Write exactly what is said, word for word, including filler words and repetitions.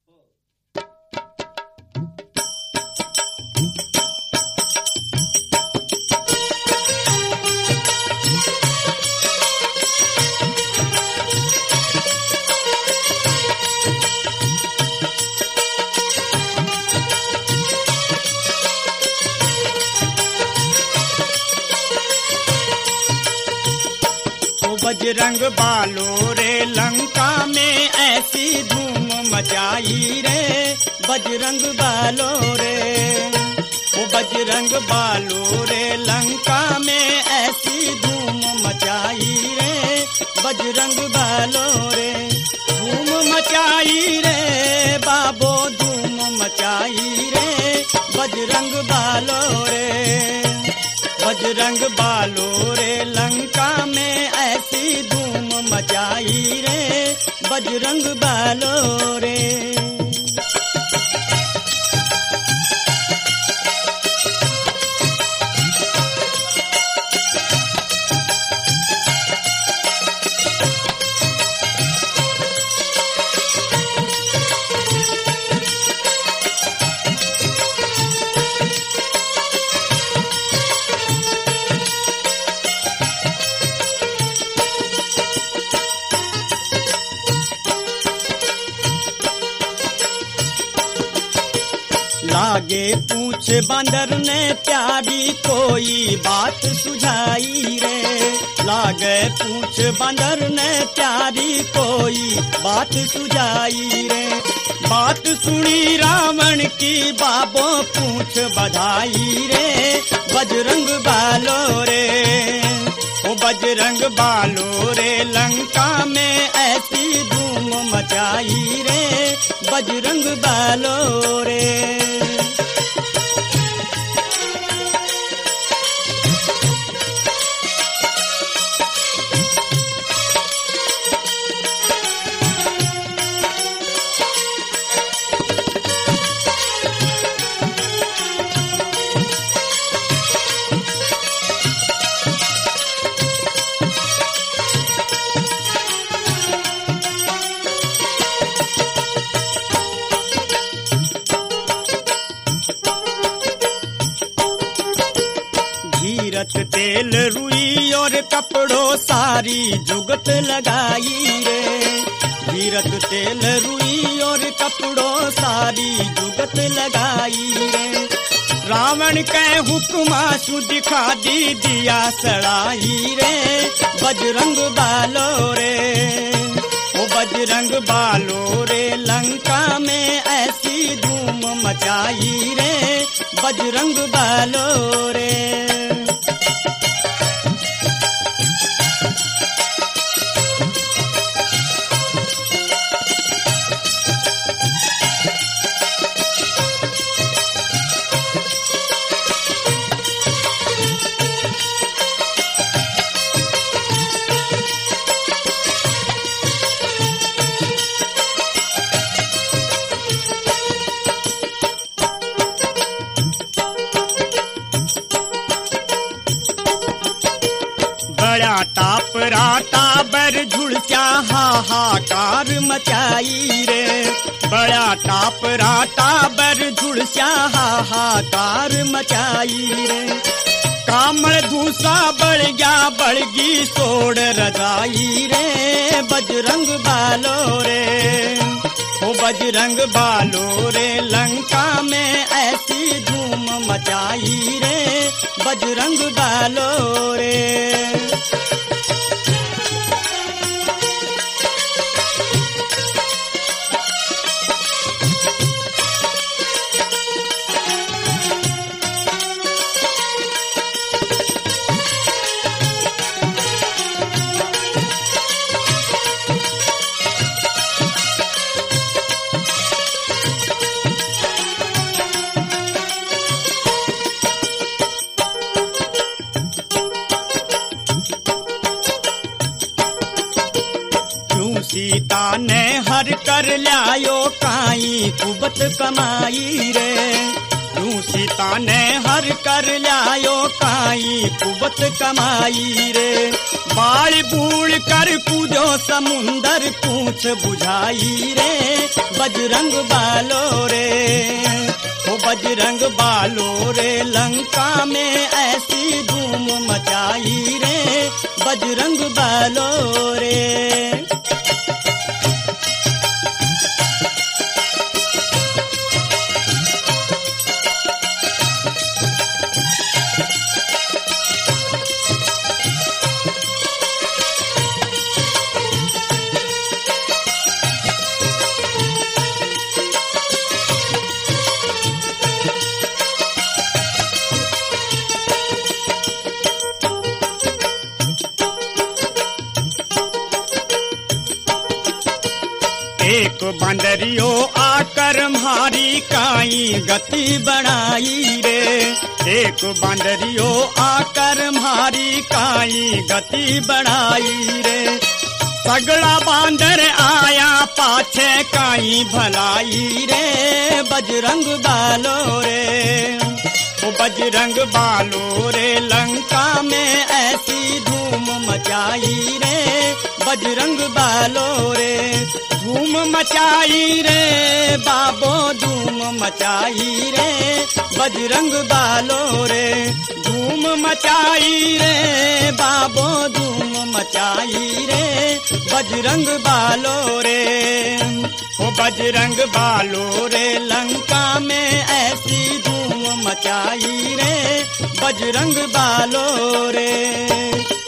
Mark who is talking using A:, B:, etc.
A: बजरंग बालो रे लंका में ऐसी धूम मचाई रे, बजरंग बालो रे। वो बजरंग बालो रे लंका में ऐसी धूम मचाई रे, बजरंग बालो रे। धूम मचाई रे बाबो, धूम मचाई रे, बजरंग बालो रे। बजरंग बालो रे लंका में ऐसी धूम मचाई रे, बजरंग बालो रे। लागे पूछ बंदर ने प्यारी कोई बात सुझाई रे, लागे पूछ बंदर ने प्यारी कोई बात सुझाई रे। बात सुनी रावण की बाबो पूछ बधाई रे, बजरंग बालो रे। ओ बजरंग बालो रे लंका में ऐसी धूम मचाई रे, बजरंग बालो रे। घीरत तेल रुई और कपड़ों सारी जुगत लगाई रे, घीरत तेल रुई और कपड़ों सारी जुगत लगाई रे। रावण के हुक्मा सु दिखा दी दिया सड़ाई रे, बजरंग बालो रे। ओ बजरंग बालो रे लंका में ऐसी धूम मचाई रे, बजरंग बालो रे। बड़ा टाप राटा बर झुलचा हाहाकार मचाई रे, बड़ा टाप राटा बर झुलचा हाहाकार मचाई रे। कामड़ धूसा बढ़ गया बढ़गी सोड़ रजाई रे, बजरंग बालो रे। ओ बजरंग बालो रे लंका में ऐसी धूम मचाई रे, बजरंग बालो रे। सीता ने हर कर लायो काई कुबत कमाई रे, तू सीता ने हर कर लायो काई कुबत कमाई रे। बाल बूढ़ कर कूदो समुंदर पूछ बुझाई रे, बजरंग बालो रे, ओ बजरंग बालो रे, लंका में ऐसी धूम मचाई रे, बजरंग बालो रे। एक बंदरियो आकर मारी काई गति बढ़ाई रे, एक बंदरियो आकर मारी काई गति बढ़ाई रे, सगड़ा बांदर आया पाछे काई भलाई रे, बजरंग बालो रे, ओ बजरंग बालो रे, लंका में ऐसी धूम मचाई रे, बजरंग बालो रे, धूम मचाई रे बाबो, धूम मचाई रे, बजरंग बालो रे, धूम मचाई रे बाबो, धूम मचाई रे, बजरंग बालो रे, ओ बजरंग बालो रे, लंका में ऐसी धूम मचाई रे, बजरंग बालो रे।